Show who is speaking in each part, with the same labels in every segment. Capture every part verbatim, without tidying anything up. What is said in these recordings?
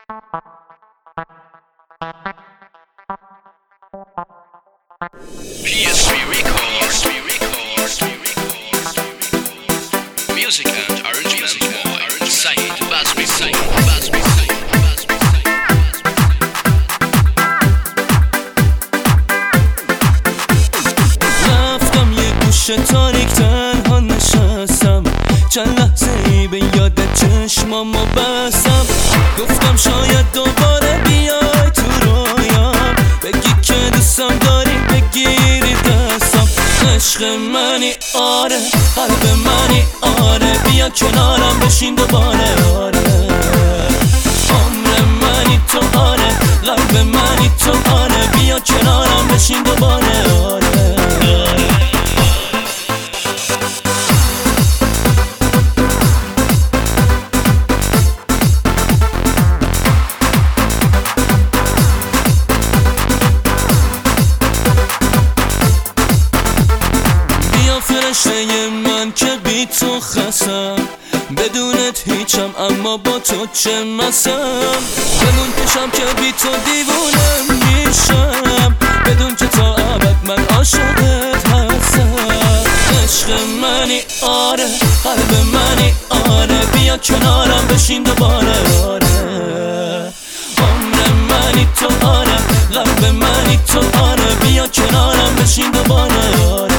Speaker 1: پی اس وی Records, music and arrangement by Saeed Bazmi.
Speaker 2: رفتم یه گوشه تاریک تنها نشستم، چند لحظه ای به یاد چشمامو بستم. گفتم شاید دوباره بیای تو رویام، بگی که دوستم داری بگیری دستم. عشق منی آره، قلب منی آره، بیا کنارم بشین دوباره آره. عمر منی تو آره، قلب منی تو آره، بیا کنارم بشین دوباره آره. فرشته من که بی تو خستم، بدونت هیچم اما با تو چه مسم. بدون پیشم که بی تو دیوونه میشم، بدون که تا ابد من عاشقت هستم. عشق منی آره، قلب منی آره، بیا کنارم بشین دوباره آره. عمر منی تو آره، قلب منی تو آره، بیا کنارم بشین دوباره آره.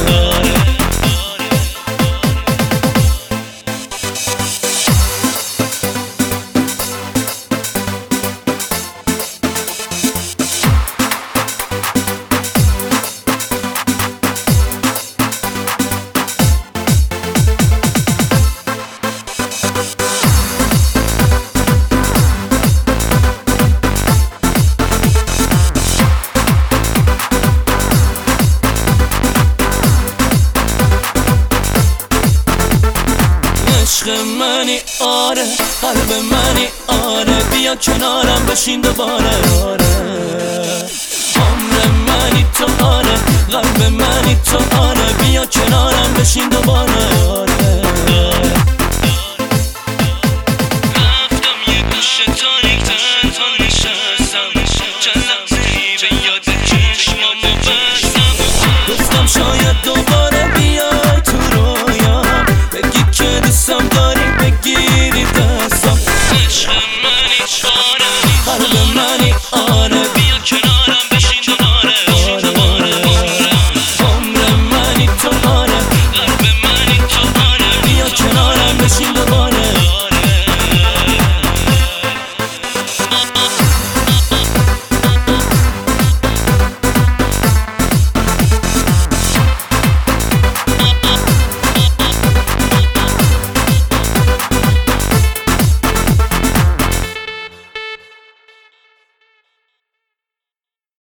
Speaker 2: عشق منی آره، قلب منی آره، بیا کنارم بشین دوباره آره. عمر منی تو آره، قلب منی تو آره، بیا کنارم بشین دوباره آره.